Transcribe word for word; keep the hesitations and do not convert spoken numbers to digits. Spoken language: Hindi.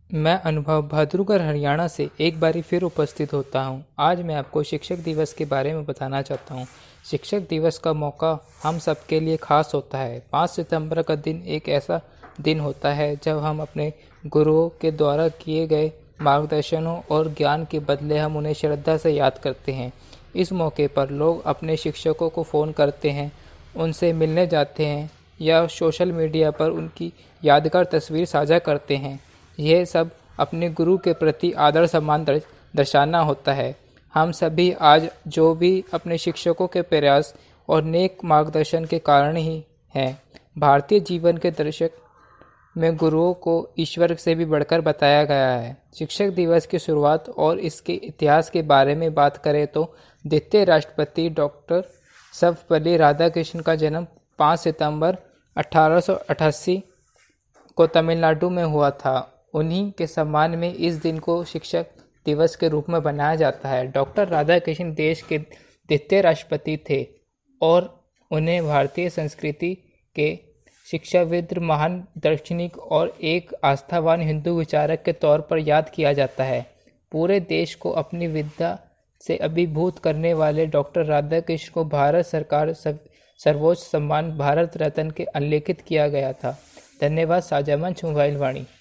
मैं अनुभव भाद्रुकर हरियाणा से एक बारी फिर उपस्थित होता हूँ। आज मैं आपको शिक्षक दिवस के बारे में बताना चाहता हूँ। शिक्षक दिवस का मौका हम सबके लिए खास होता है। पाँच सितंबर का दिन एक ऐसा दिन होता है जब हम अपने गुरुओं के द्वारा किए गए मार्गदर्शनों और ज्ञान के बदले हम उन्हें श्रद्धा से याद करते हैं। इस मौके पर लोग अपने शिक्षकों को फ़ोन करते हैं, उनसे मिलने जाते हैं या सोशल मीडिया पर उनकी यादगार तस्वीर साझा करते हैं। यह सब अपने गुरु के प्रति आदर सम्मान दर्शाना होता है। हम सभी आज जो भी अपने शिक्षकों के प्रयास और नेक मार्गदर्शन के कारण ही हैं। भारतीय जीवन के दर्शक में गुरुओं को ईश्वर से भी बढ़कर बताया गया है। शिक्षक दिवस की शुरुआत और इसके इतिहास के बारे में बात करें तो द्वितीय राष्ट्रपति डॉक्टर सर्वपल्ली राधाकृष्णन का जन्म पाँच सितंबर अठारह सौ अठासी को तमिलनाडु में हुआ था। उन्हीं के सम्मान में इस दिन को शिक्षक दिवस के रूप में बनाया जाता है। डॉक्टर राधाकृष्णन देश के द्वितीय राष्ट्रपति थे और उन्हें भारतीय संस्कृति के शिक्षाविद, महान दार्शनिक और एक आस्थावान हिंदू विचारक के तौर पर याद किया जाता है। पूरे देश को अपनी विद्या से अभिभूत करने वाले डॉक्टर राधाकृष्णन को भारत सरकार सर्वोच्च सम्मान भारत रत्न के अल्लेखित किया गया था। धन्यवाद। साझा मंच मोबाइल वाणी।